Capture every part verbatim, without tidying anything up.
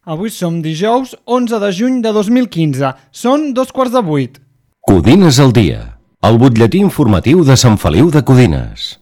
Avui som dijous onze de juny de dos mil quinze. Són dos quarts de vuit. Codines al dia, el butlletí informatiu de Sant Feliu de Codines.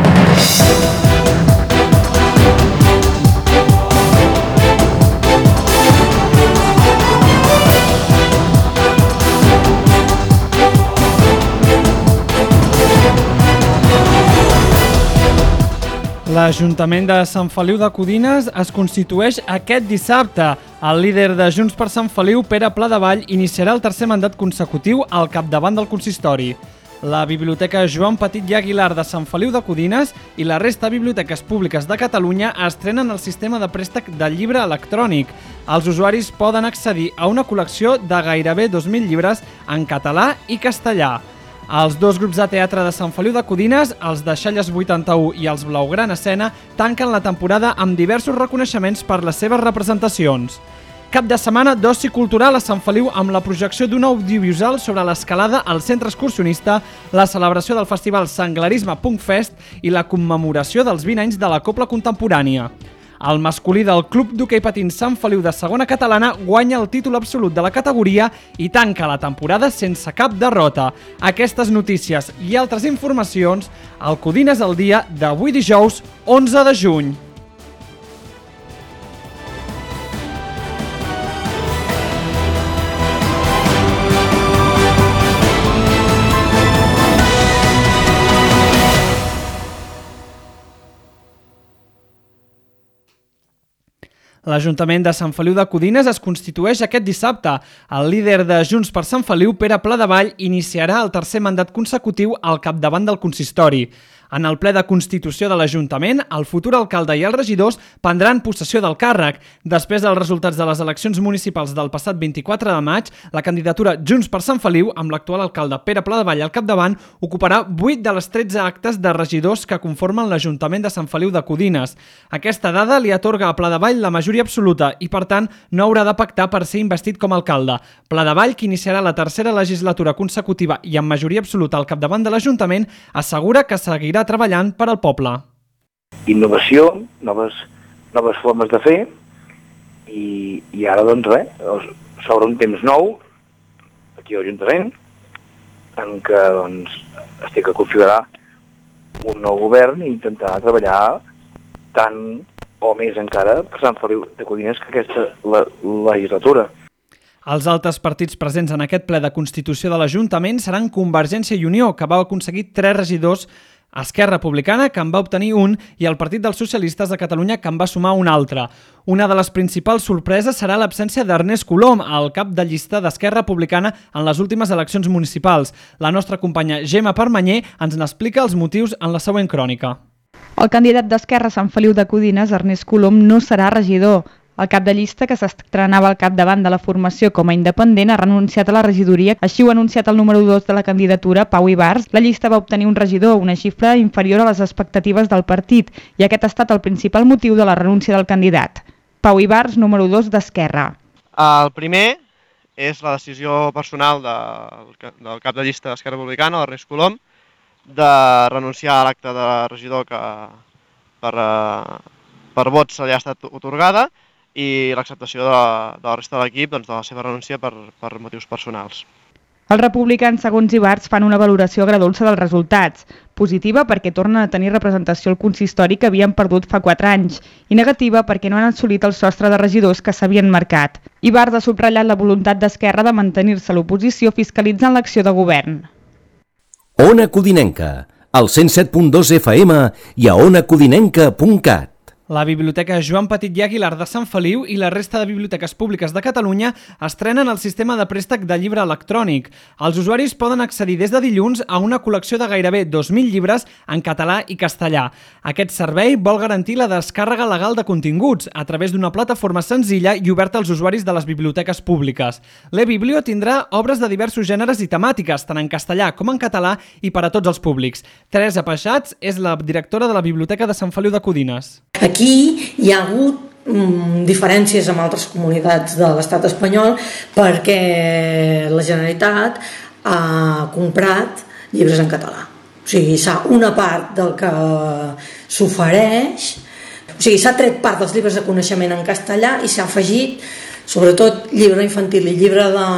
L'Ajuntament de Sant Feliu de Codines es constitueix aquest dissabte. El líder de Junts per Sant Feliu, Pere Pladevall, iniciarà el tercer mandat consecutiu al capdavant del consistori. La Biblioteca Joan Petit i Aguilar de Sant Feliu de Codines i la resta de biblioteques públiques de Catalunya estrenen el sistema de préstec del llibre electrònic. Els usuaris poden accedir a una col·lecció de gairebé dos mil llibres en català i castellà. Els dos grups de teatre de Sant Feliu de Codines, els Deixalles vuitanta-u i els Blaugrana Escena, tanquen la temporada amb diversos reconeixements per les seves representacions. Cap de setmana d'oci cultural a Sant Feliu amb la projecció d'un audiovisual sobre l'escalada al centre excursionista, la celebració del festival Senglerisme Punk Fest i la commemoració dels vint anys de la Cobla Contemporània. El masculí del Club d'Hoquei Patins Sant Feliu de segona catalana guanya el títol absolut de la categoria i tanca la temporada sense cap derrota. Aquestes notícies i altres informacions al Codines al dia d'avui dijous onze de juny. L'Ajuntament de Sant Feliu de Codines es constitueix aquest dissabte. El líder de Junts per Sant Feliu, Pere Pladevall, iniciarà el tercer mandat consecutiu al capdavant del consistori. En el ple de constitució de l'Ajuntament, el futur alcalde i els regidors prendran possessió del càrrec. Després dels resultats de les eleccions municipals del passat vint-i-quatre de maig, la candidatura Junts per Sant Feliu, amb l'actual alcalde Pere Pladevall al capdavant, ocuparà vuit de les tretze actes de regidors que conformen l'Ajuntament de Sant Feliu de Codines. Aquesta dada li atorga a Pladevall la majoria absoluta i, per tant, no haurà de pactar per ser investit com a alcalde. Pladevall, que iniciarà la tercera legislatura consecutiva i amb majoria absoluta al capdavant de l'Ajuntament, assegura que seguirà treballant per al poble. Innovació, noves, noves formes de fer i, i ara doncs res, s'obre un temps nou aquí a l'Ajuntament en què doncs estic a configurar un nou govern i intentar treballar tant o més encara per Sant Feliu de Codines que aquesta la, legislatura. Els altres partits presents en aquest ple de constitució de l'Ajuntament seran Convergència i Unió, que va aconseguir tres regidors, Esquerra Republicana, que en va obtenir un, i el Partit dels Socialistes de Catalunya, que en va sumar un altre. Una de les principals sorpreses serà l'absència d'Ernest Colom, el cap de llista d'Esquerra Republicana en les últimes eleccions municipals. La nostra companya Gemma Permanyer ens n'explica els motius en la següent crònica. El candidat d'Esquerra a Sant Feliu de Codines, Ernest Colom, no serà regidor. El cap de llista, que s'estrenava al capdavant de la formació com a independent, ha renunciat a la regidoria. Així ho ha anunciat el número dos de la candidatura, Pau Ibars. La llista va obtenir un regidor, una xifra inferior a les expectatives del partit, i aquest ha estat el principal motiu de la renúncia del candidat. Pau Ibars, número dos d'Esquerra. El primer és la decisió personal de, del cap de llista d'Esquerra Republicana, l'Ernest Colom, de renunciar a l'acte de regidor que per, per vots se li ha estat otorgada, i l'acceptació de, de la resta de l'equip doncs, de la seva renúncia per, per motius personals. Els republicans, segons Ibars, fan una valoració agredolça dels resultats, positiva perquè tornen a tenir representació al consistori que havien perdut fa quatre anys, i negativa perquè no han assolit el sostre de regidors que s'havien marcat. Ibars ha subratllat la voluntat d'Esquerra de mantenir-se a l'oposició fiscalitzant l'acció de govern. Ona Codinenca, al cent set punt dos F M i a ona codinenca punt cat. La Biblioteca Joan Petit i Aguilar de Sant Feliu i la resta de biblioteques públiques de Catalunya estrenen el sistema de préstec de llibre electrònic. Els usuaris poden accedir des de dilluns a una col·lecció de gairebé dos mil llibres en català i castellà. Aquest servei vol garantir la descàrrega legal de continguts a través d'una plataforma senzilla i oberta als usuaris de les biblioteques públiques. l'e-Biblio tindrà obres de diversos gèneres i temàtiques, tant en castellà com en català i per a tots els públics. Teresa Peixats és la directora de la Biblioteca de Sant Feliu de Codines. Aquí hi ha hagut mm, diferències amb altres comunitats de l'estat espanyol perquè la Generalitat ha comprat llibres en català. O sigui, s'ha una part del que s'ofereix, o sigui, s'ha tret part dels llibres de coneixement en castellà i s'ha afegit sobretot llibre infantil i llibre de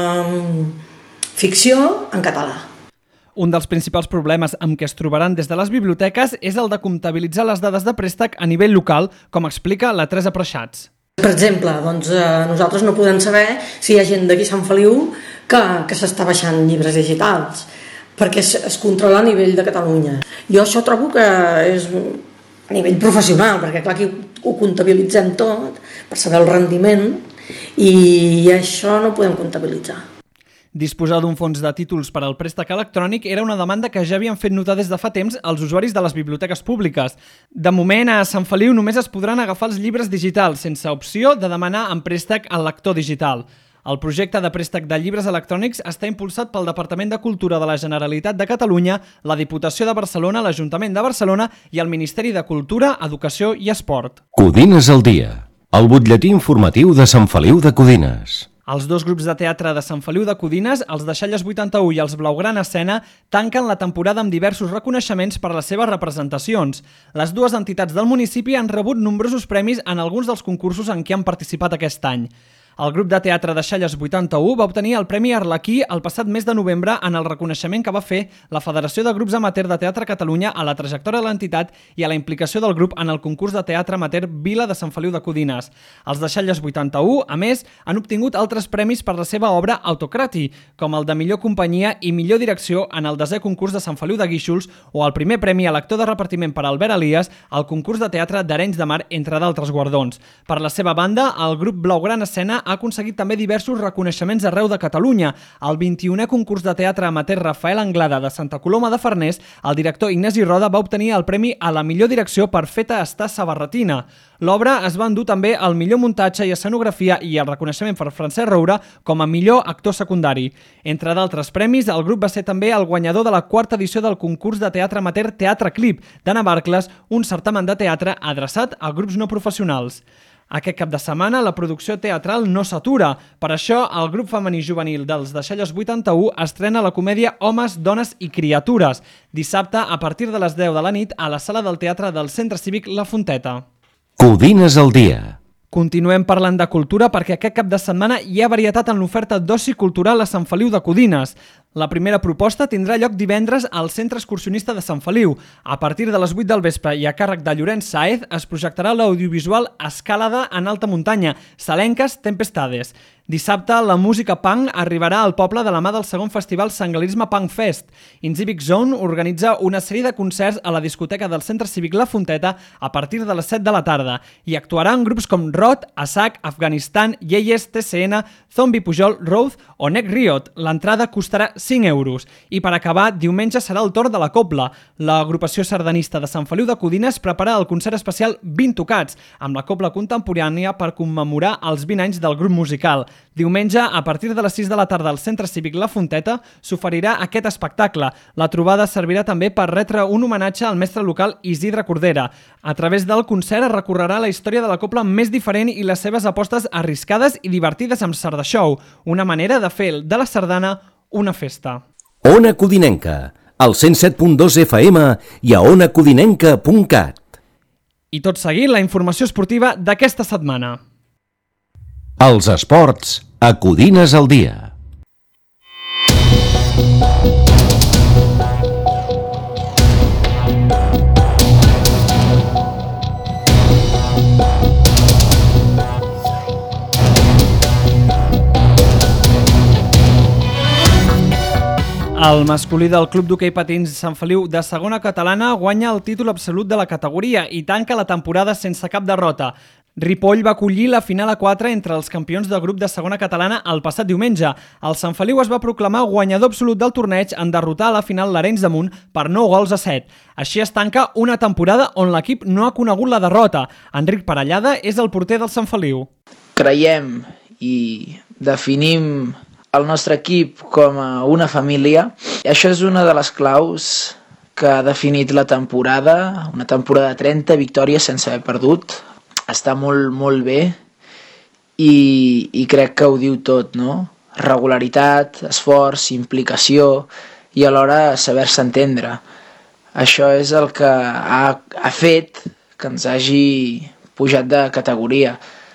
ficció en català. Un dels principals problemes amb què es trobaran des de les biblioteques és el de comptabilitzar les dades de préstec a nivell local, com explica la Teresa Preixats. Per exemple, doncs, eh, nosaltres no podem saber si hi ha gent d'aquí a Sant Feliu que, que s'està baixant llibres digitals, perquè es, es controla a nivell de Catalunya. Jo això trobo que és a nivell professional, perquè clar, aquí ho comptabilitzem tot per saber el rendiment i això no ho podem comptabilitzar. Disposar d'un fons de títols per al préstec electrònic era una demanda que ja havien fet notar des de fa temps els usuaris de les biblioteques públiques. De moment, a Sant Feliu només es podran agafar els llibres digitals, sense opció de demanar en préstec el lector digital. El projecte de préstec de llibres electrònics està impulsat pel Departament de Cultura de la Generalitat de Catalunya, la Diputació de Barcelona, l'Ajuntament de Barcelona i el Ministeri de Cultura, Educació i Esport. Codines al dia, el butlletí informatiu de Sant Feliu de Codines. Els dos grups de teatre de Sant Feliu de Codines, els Deixalles vuitanta-u i els Blaugrana Escena, tanquen la temporada amb diversos reconeixements per les seves representacions. Les dues entitats del municipi han rebut nombrosos premis en alguns dels concursos en què han participat aquest any. El grup de teatre Deixalles vuitanta-u va obtenir el Premi Arlequí el passat mes de novembre en el reconeixement que va fer la Federació de Grups Amateur de Teatre Catalunya a la trajectòria de l'entitat i a la implicació del grup en el concurs de teatre amateur Vila de Sant Feliu de Codines. Els Deixalles vuitanta-u, a més, han obtingut altres premis per la seva obra Autocrati, com el de millor companyia i millor direcció en el desè concurs de Sant Feliu de Guíxols o el primer premi a l'actor de repartiment per Albert Elias al concurs de teatre d'Arenys de Mar, entre d'altres guardons. Per la seva banda, el grup Blaugrana Escena ha aconseguit també diversos reconeixements arreu de Catalunya. Al vint-i-unè concurs de teatre amateur Rafael Anglada de Santa Coloma de Farners, el director Ignasi Roda va obtenir el premi a la millor direcció per Feta està Sabarretina. L'obra es va endur també al millor muntatge i escenografia i el reconeixement per Francesc Roura com a millor actor secundari. Entre d'altres premis, el grup va ser també el guanyador de la quarta edició del concurs de teatre amateur Teatre Clip de Navarcles, un certamen de teatre adreçat a grups no professionals. Aquest cap de setmana la producció teatral no s'atura. Per això, el grup femení juvenil dels Deixalles vuitanta-u estrena la comèdia Homes, Dones i Criatures, dissabte a partir de les deu de la nit a la sala del teatre del Centre Cívic La Fonteta. Codines al dia. Continuem parlant de cultura perquè aquest cap de setmana hi ha varietat en l'oferta d'oci cultural a Sant Feliu de Codines. La primera proposta tindrà lloc divendres al Centre Excursionista de Sant Feliu. A partir de les vuit del vespre i a càrrec de Llorenç Sáez es projectarà l'audiovisual Escalada en alta muntanya, Salenques Tempestades. Dissabte, la música punk arribarà al poble de la mà del segon festival Sangalisme Punk Fest. Incivic Zone organitza una sèrie de concerts a la discoteca del Centre Cívic La Fonteta a partir de les set de la tarda i actuaran grups com Rot, Asac, Afganistan, Yeyes, T C N, Zombie Pujol, Road o Neck Riot. L'entrada costarà cinc euros. I per acabar, diumenge serà el torn de la Cobla. L'agrupació sardanista de Sant Feliu de Codines prepara el concert especial vint tocats, amb la Cobla contemporània per commemorar els vint anys del grup musical. Diumenge, a partir de les sis de la tarda al Centre Cívic La Fonteta, s'oferirà aquest espectacle. La trobada servirà també per retre un homenatge al mestre local Isidre Cordera. A través del concert es recorrerà la història de la cobla més diferent i les seves apostes arriscades i divertides amb Sardashow, una manera de fer de la sardana una festa. Ona Codinenca, al cent set punt dos F M i a ona codinenca punt cat. I tot seguit, la informació esportiva d'aquesta setmana. Els esports a Codines al dia. El masculí del Club d'Hoquei Patins Sant Feliu de segona catalana guanya el títol absolut de la categoria i tanca la temporada sense cap derrota. Ripoll va acollir la final a quatre entre els campions del grup de segona catalana el passat diumenge. El Sant Feliu es va proclamar guanyador absolut del torneig en derrotar a la final l'Arenys de Munt per nou gols a set. Així es tanca una temporada on l'equip no ha conegut la derrota. Enric Parellada és el porter del Sant Feliu. Creiem i definim el nostre equip com a una família. I això és una de les claus que ha definit la temporada, una temporada de trenta victòries sense haver perdut. Està molt, molt bé i, i crec que ho diu tot, no? Regularitat, esforç, implicació i alhora saber-se entendre. Això és el que ha, ha fet que ens hagi pujat de categoria.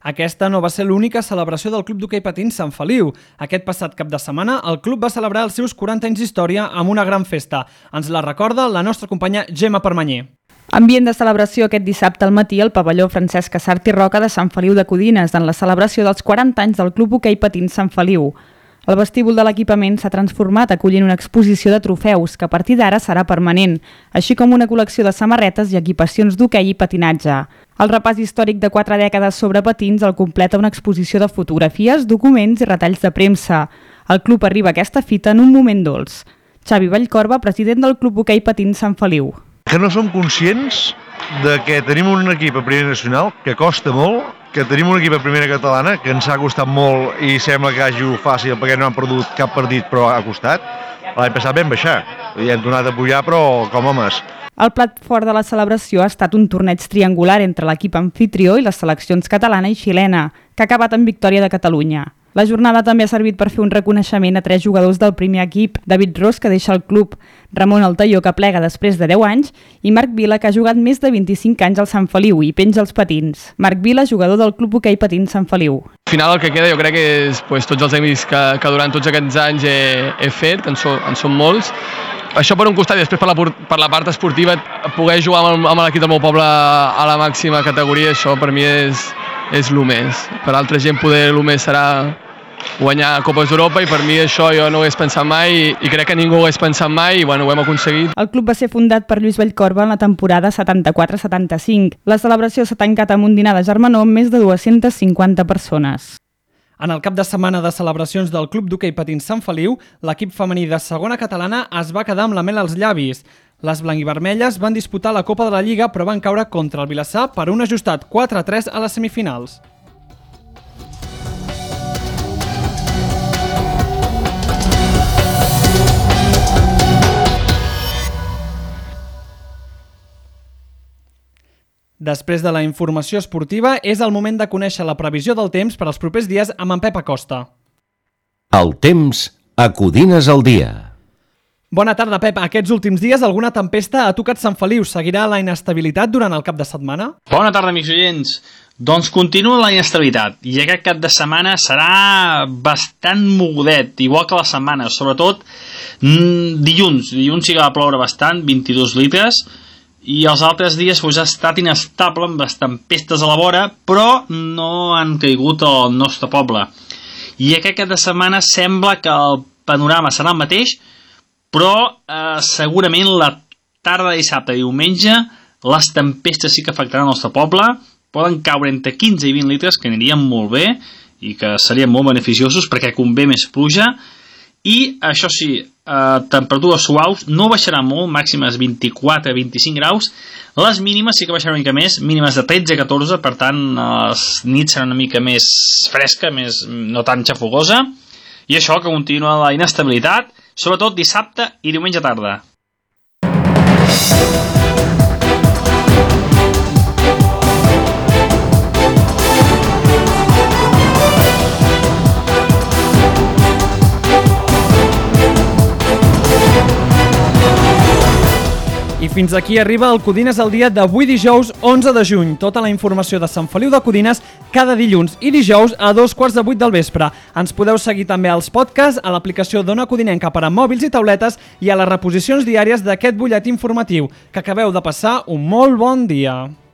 Aquesta no va ser l'única celebració del Club d'Hoquei Patins Sant Feliu. Aquest passat cap de setmana, el club va celebrar els seus quaranta anys d'història amb una gran festa. Ens la recorda la nostra companya Gemma Permanyer. Ambient de celebració aquest dissabte al matí al pavelló Francesc Casart i Roca de Sant Feliu de Codines en la celebració dels quaranta anys del Club Hoquei Patins Sant Feliu. El vestíbul de l'equipament s'ha transformat acollint una exposició de trofeus que a partir d'ara serà permanent, així com una col·lecció de samarretes i equipacions d'hoquei i patinatge. El repàs històric de quatre dècades sobre patins el completa una exposició de fotografies, documents i retalls de premsa. El club arriba a aquesta fita en un moment dolç. Xavi Vallcorba, president del Club Hoquei Patins Sant Feliu. Que no som conscients de que tenim un equip a primera nacional que costa molt, que tenim un equip a primera catalana que ens ha costat molt i sembla que hagi sigut fàcil perquè no han perdut cap partit però ha costat. L'any passat vam baixar i hem tornat a pujar però com homes. El plat fort de la celebració ha estat un torneig triangular entre l'equip anfitrió i les seleccions catalana i xilena, que ha acabat en victòria de Catalunya. La jornada també ha servit per fer un reconeixement a tres jugadors del primer equip, David Ros, que deixa el club, Ramon Altaió, que plega després de deu anys, i Marc Vila, que ha jugat més de vint-i-cinc anys al Sant Feliu i penja els patins. Marc Vila, jugador del Club Hoquei Patins Sant Feliu. Al final el que queda jo crec que és pues, tots els èxits que, que durant tots aquests anys he, he fet, que en, so, en són molts. Això per un costat i després per la, per la part esportiva, poder jugar amb, amb l'equip del meu poble a la màxima categoria, això per mi és, és el més. Per altra gent poder el més serà guanyar Copes d'Europa i per mi això jo no ho hagués pensat mai i, i crec que ningú ho hagués pensat mai i bueno, ho hem aconseguit. El club va ser fundat per Lluís Vallcorba en la temporada setanta-quatre setanta-cinc. La celebració s'ha tancat amb un dinar de germanor amb més de dues-centes cinquanta persones. En el cap de setmana de celebracions del Club d'Hoquei Patins Sant Feliu, l'equip femení de segona catalana es va quedar amb la mel als llavis. Les blanc-i-vermelles van disputar la Copa de la Lliga però van caure contra el Vilassar per un ajustat quatre a tres a les semifinals. Després de la informació esportiva, és el moment de conèixer la previsió del temps per als propers dies amb en Pep Acosta. El temps a Codines al dia. Bona tarda, Pep. Aquests últims dies alguna tempesta ha tocat Sant Feliu. Seguirà la inestabilitat durant el cap de setmana? Bona tarda, amics oients. Doncs continua la inestabilitat i aquest cap de setmana serà bastant mogudet, igual que la setmana, sobretot mmm, dilluns. Dilluns sí que va ploure bastant, vint-i-dos litres, i els altres dies pues, ha estat inestable amb les tempestes a la vora, però no han caigut al nostre poble. I aquest cap de setmana sembla que el panorama serà el mateix, però eh, segurament la tarda de dissabte i diumenge les tempestes sí que afectaran el nostre poble, poden caure entre quinze i vint litres, que anirien molt bé i que serien molt beneficiosos perquè convé més pluja. I, això sí, eh, temperatures suaus, no baixaran molt, màximes vint-i-quatre a vint-i-cinc graus, les mínimes sí que baixaran una mica més, mínimes de tretze a catorze, per tant, les nits seran una mica més fresca, més, no tan xafogosa, i això que continua la inestabilitat, sobretot dissabte i diumenge tarda. I fins aquí arriba el Codines al dia d'avui dijous onze de juny. Tota la informació de Sant Feliu de Codines cada dilluns i dijous a dos quarts de vuit del vespre. Ens podeu seguir també als podcasts, a l'aplicació d'Ona Codinenca per a mòbils i tauletes i a les reposicions diàries d'aquest butlletí informatiu. Que acabeu de passar un molt bon dia.